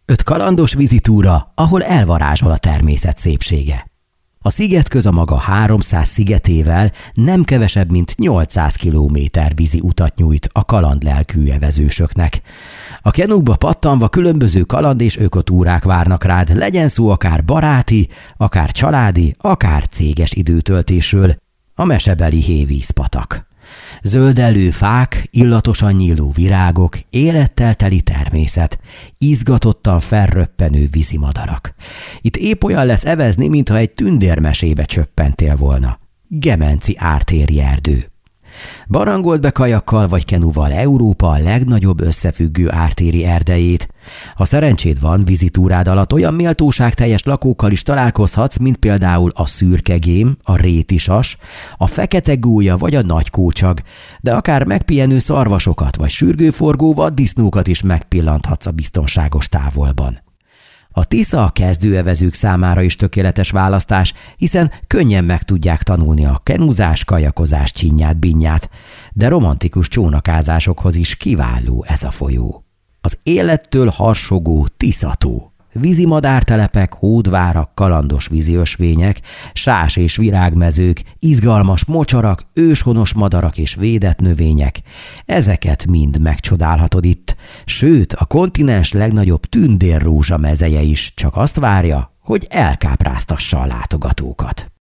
5 kalandos vizitúra, ahol elvarázsol a természet szépsége. A szigetköz a maga 300 szigetével nem kevesebb, mint 800 kilométer vízi utat nyújt a kalandlelkű evezősöknek. A kenukba pattanva különböző kaland és ökotúrák várnak rád, legyen szó akár baráti, akár családi, akár céges időtöltésről, a mesebeli hévízpatak. Zöldellő fák, illatosan nyíló virágok, élettel teli természet, izgatottan felröppenő vízimadarak. Itt épp olyan lesz evezni, mintha egy tündérmesébe csöppentél volna. Gemenci ártéri erdő. Barangold be kajakkal vagy kenuval Európa a legnagyobb összefüggő ártéri erdejét. Ha szerencséd van, vizitúrád alatt olyan méltóságteljes lakókkal is találkozhatsz, mint például a szürkegém, a rétisas, a fekete gólya vagy a nagykócsag, de akár megpihenő szarvasokat vagy sürgőforgó vaddisznókat is megpillanthatsz a biztonságos távolban. A Tisza a kezdőevezők számára is tökéletes választás, hiszen könnyen meg tudják tanulni a kenuzás, kajakozás csinyát-binnyát, de romantikus csónakázásokhoz is kiváló ez a folyó. Az élettől harsogó Tisza-tó. Vízimadártelepek, hódvárak, kalandos víziösvények, sás és virágmezők, izgalmas mocsarak, őshonos madarak és védett növények. Ezeket mind megcsodálhatod itt, sőt, a kontinens legnagyobb tündérrózsa mezeje is csak azt várja, hogy elkápráztassa a látogatókat.